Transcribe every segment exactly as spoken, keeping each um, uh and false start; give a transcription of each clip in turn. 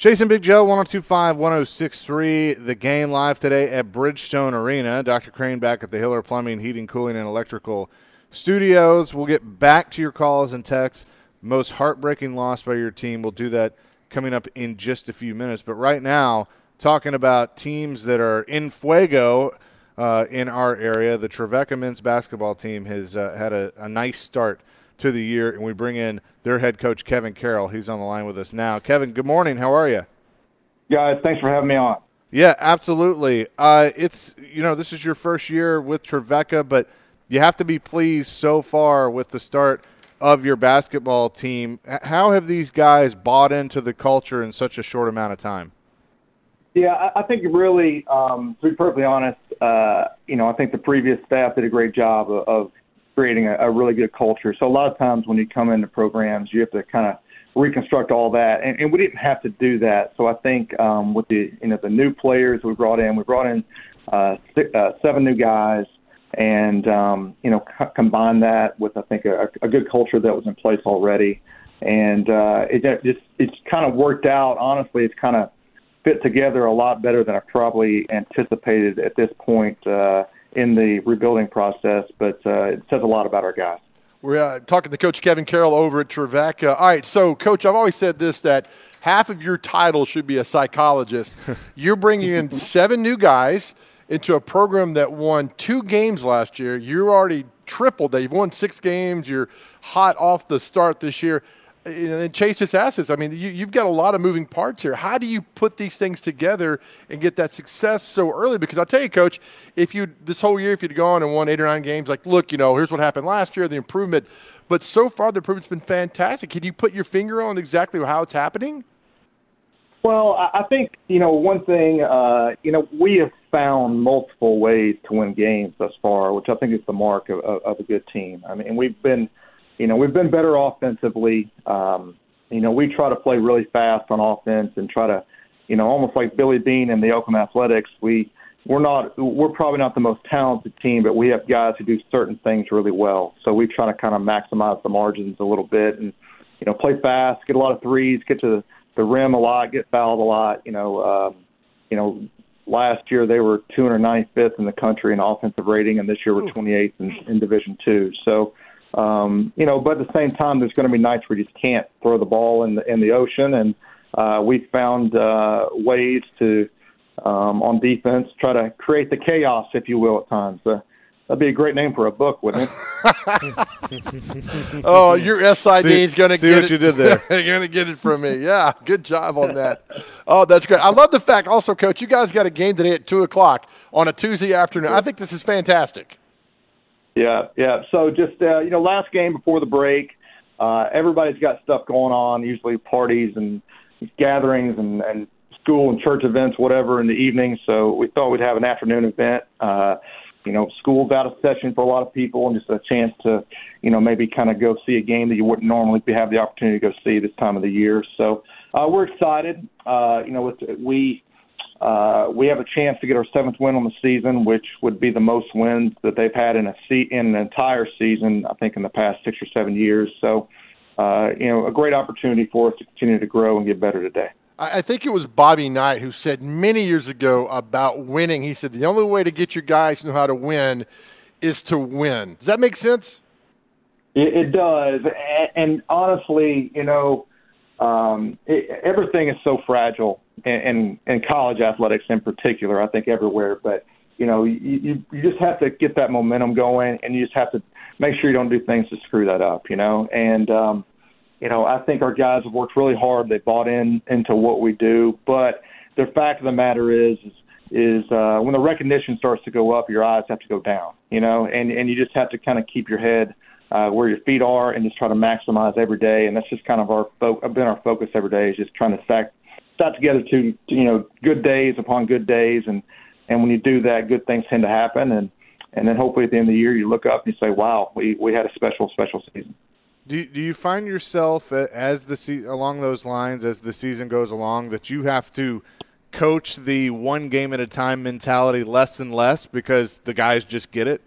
Chase and Big Joe, one oh two point five, one oh six point three. The Game live today at Bridgestone Arena. Doctor Crane back at the Hiller Plumbing, Heating, Cooling, and Electrical Studios. We'll get back to your calls and texts. Most heartbreaking loss by your team. We'll do that coming up in just a few minutes. But right now, talking about teams that are in fuego uh, in our area, the Trevecca men's basketball team has uh, had a, a nice start to the year, and we bring in their head coach, Kevin Carroll. He's on the line with us now. Kevin, good morning. How are you? Guys, thanks for having me on. Yeah, absolutely. Uh, it's, you know, this is your first year with Trevecca, but you have to be pleased so far with the start of your basketball team. How have these guys bought into the culture in such a short amount of time? Yeah, I, I think really, um, to be perfectly honest, uh, you know, I think the previous staff did a great job of, of creating a, a really good culture. So a lot of times when you come into programs, you have to kind of reconstruct all that, and, and we didn't have to do that. So I think um, with the you know the new players we brought in, we brought in uh, six, uh, seven new guys, and um, you know c- combine that with I think a, a good culture that was in place already, and uh, it just it's kind of worked out. Honestly, it's kind of fit together a lot better than I probably anticipated at this point uh, in the rebuilding process. But uh, it says a lot about our guys. We're uh, talking to Coach Kevin Carroll over at Trevecca. All right, so, Coach, I've always said this, that half of your title should be a psychologist. You're bringing in seven new guys into a program that won two games last year. You're already tripled that. You've won six games. You're hot off the start this year. And Chase just asked us, I mean, you, you've got a lot of moving parts here. How do you put these things together and get that success so early? Because I'll tell you, Coach, if you this whole year, if you'd gone and won eight or nine games, like, look, you know, here's what happened last year, the improvement. But so far, the improvement's been fantastic. Can you put your finger on exactly how it's happening? Well, I think, you know, one thing, uh, you know, we have found multiple ways to win games thus far, which I think is the mark of, of, of a good team. I mean, we've been – You know, we've been better offensively. Um, you know, we try to play really fast on offense and try to, you know, almost like Billy Bean and the Oakland Athletics. We we're not we're probably not the most talented team, but we have guys who do certain things really well. So we try to kind of maximize the margins a little bit and, you know, play fast, get a lot of threes, get to the, the rim a lot, get fouled a lot. You know, um, you know, last year they were two hundred ninety-fifth in the country in offensive rating, and this year we're twenty-eighth in, in Division Two. So. Um, you know, but at the same time, there's going to be nights where you just can't throw the ball in the in the ocean, and uh, we found uh, ways to, um, on defense, try to create the chaos, if you will, at times. Uh, that'd be a great name for a book, wouldn't it? Oh, your S I D is going to get see what it. you did there. You're going to get it from me. Yeah, good job on that. Oh, that's great. I love the fact, also, Coach, you guys got a game today at two o'clock on a Tuesday afternoon. I think this is fantastic. Yeah, yeah. So just, uh, you know, last game before the break, uh, everybody's got stuff going on, usually parties and gatherings and, and school and church events, whatever, in the evening. So we thought we'd have an afternoon event. Uh, you know, school's out of session for a lot of people, and just a chance to, you know, maybe kind of go see a game that you wouldn't normally have the opportunity to go see this time of the year. So uh, we're excited. Uh, you know, with, we – Uh, we have a chance to get our seventh win on the season, which would be the most wins that they've had in a se- in an entire season, I think, in the past six or seven years. So, uh, you know, a great opportunity for us to continue to grow and get better today. I think it was Bobby Knight who said many years ago about winning. He said the only way to get your guys to know how to win is to win. Does that make sense? It, it does. And, and honestly, you know, um, it, everything is so fragile. And, and college athletics in particular, I think everywhere. But, you know, you, you, you just have to get that momentum going, and you just have to make sure you don't do things to screw that up, you know. And, um, you know, I think our guys have worked really hard. They bought in into what we do. But the fact of the matter is, is, is uh, when the recognition starts to go up, your eyes have to go down, you know, and, and you just have to kind of keep your head uh, where your feet are and just try to maximize every day. And that's just kind of our fo- been our focus every day, is just trying to stack Start together to, you know, good days upon good days, and, and when you do that, good things tend to happen, and, and then hopefully at the end of the year you look up and you say, wow, we, we had a special, special season. Do you, do you find yourself as the se- along those lines as the season goes along that you have to coach the one game at a time mentality less and less because the guys just get it?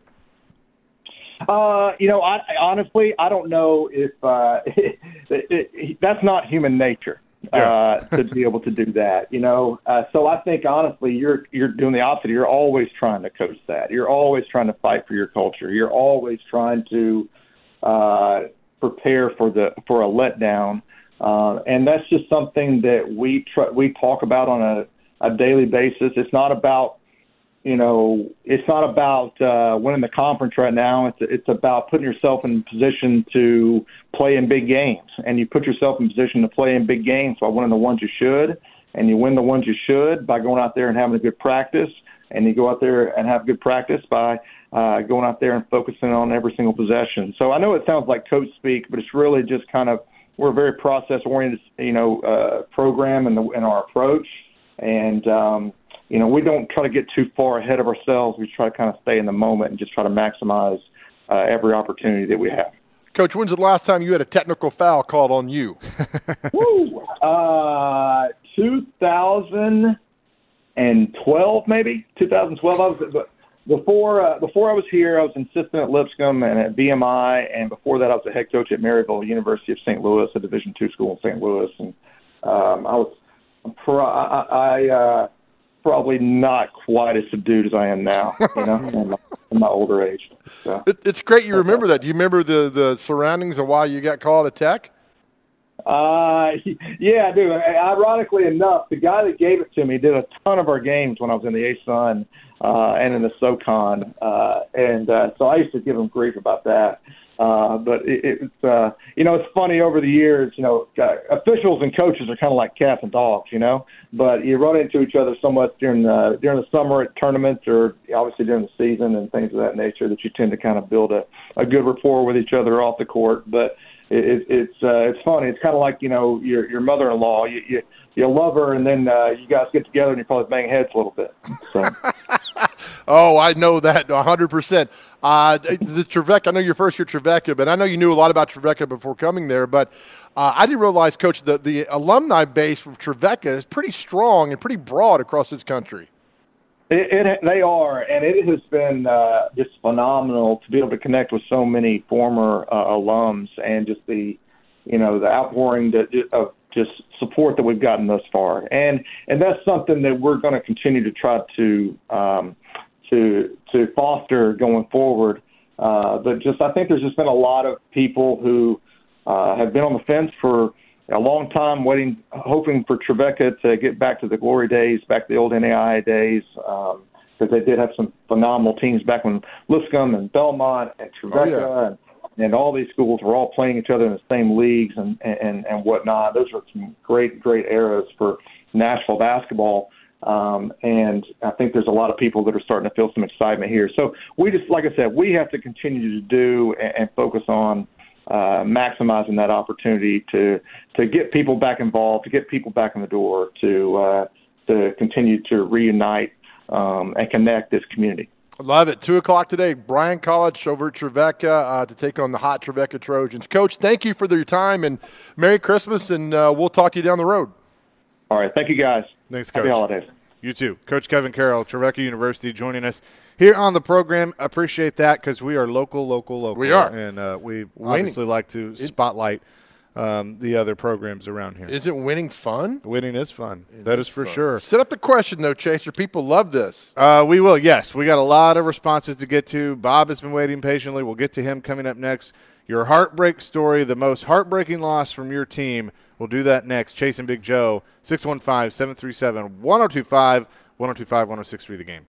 Uh, you know, I, I honestly I don't know if uh, it, it, it, that's not human nature. yeah. uh, to be able to do that. You know, uh, so I think honestly, you're you're doing the opposite. You're always trying to coach that. You're always trying to fight for your culture. You're always trying to uh, prepare for the for a letdown, uh, and that's just something that we tr- we talk about on a, a daily basis. It's not about You know, it's not about uh, winning the conference right now. It's it's about putting yourself in position to play in big games, and you put yourself in position to play in big games by winning the ones you should, and you win the ones you should by going out there and having a good practice, and you go out there and have good practice by uh, going out there and focusing on every single possession. So I know it sounds like coach speak, but it's really just kind of we're a very process oriented, you know, uh, program in the in our approach, and um, you know, we don't try to get too far ahead of ourselves. We try to kind of stay in the moment and just try to maximize uh, every opportunity that we have. Coach, when's the last time you had a technical foul called on you? Woo! Uh, two thousand twelve, maybe two thousand twelve. I was before uh, before I was here. I was an assistant at Lipscomb and at B M I, and before that, I was a head coach at Maryville University of Saint Louis, a Division two school in Saint Louis, and um, I was pro- I. I uh, probably not quite as subdued as I am now, you know, in my, in my older age. So. It, it's great you remember that. Do you remember the, the surroundings of why you got called a tech? Uh, yeah, I do. Ironically enough, the guy that gave it to me did a ton of our games when I was in the A-Sun uh, and in the SoCon, uh, and uh, so I used to give him grief about that. Uh, but it, it's, uh, you know, it's funny over the years, you know, uh, officials and coaches are kind of like cats and dogs, you know, but you run into each other so much during the, during the summer at tournaments or obviously during the season and things of that nature that you tend to kind of build a, a good rapport with each other off the court. But it, it, it's, uh, it's funny. It's kind of like, you know, your, your mother-in-law, you, you, you love her and then uh, you guys get together and you probably bang heads a little bit. So. Oh, I know that one hundred percent. Uh, the Trevecca, I know you're first year at Trevecca, but I know you knew a lot about Trevecca before coming there. But uh, I didn't realize, Coach, that the alumni base from Trevecca is pretty strong and pretty broad across this country. It, it, they are, and it has been uh, just phenomenal to be able to connect with so many former uh, alums and just the, you know, the outpouring that, of just support that we've gotten thus far. And and that's something that we're going to continue to try to um, to to foster going forward. Uh, but just I think there's just been a lot of people who uh, have been on the fence for a long time, waiting, hoping for Trevecca to get back to the glory days, back to the old N A I A days, because um, they did have some phenomenal teams back when Lipscomb and Belmont and Trevecca oh, yeah. and, and all these schools were all playing each other in the same leagues and, and, and whatnot. Those were some great, great eras for Nashville basketball. Um, and I think there's a lot of people that are starting to feel some excitement here. So we just, like I said, we have to continue to do and, and focus on uh, maximizing that opportunity to to get people back involved, to get people back in the door, to uh, to continue to reunite um, and connect this community. Love it. Two o'clock today, Bryan College over at Trevecca uh, to take on the hot Trevecca Trojans. Coach, thank you for your time and Merry Christmas, and uh, we'll talk to you down the road. All right. Thank you, guys. Thanks, Coach. Happy holidays. You too. Coach Kevin Carroll, Trevecca University, joining us here on the program. Appreciate that because we are local, local, local. We are. And uh, we Winning. obviously like to spotlight um, the other programs around here. Isn't winning fun? Winning is fun. It that is is for fun. sure. Set up the question, though, Chaser. People love this. Uh, we will, yes. We got a lot of responses to get to. Bob has been waiting patiently. We'll get to him coming up next. Your heartbreak story, the most heartbreaking loss from your team. We'll do that next. Chasing Big Joe, six one five, seven three seven, one oh two five, one oh two five, one oh six three, the game.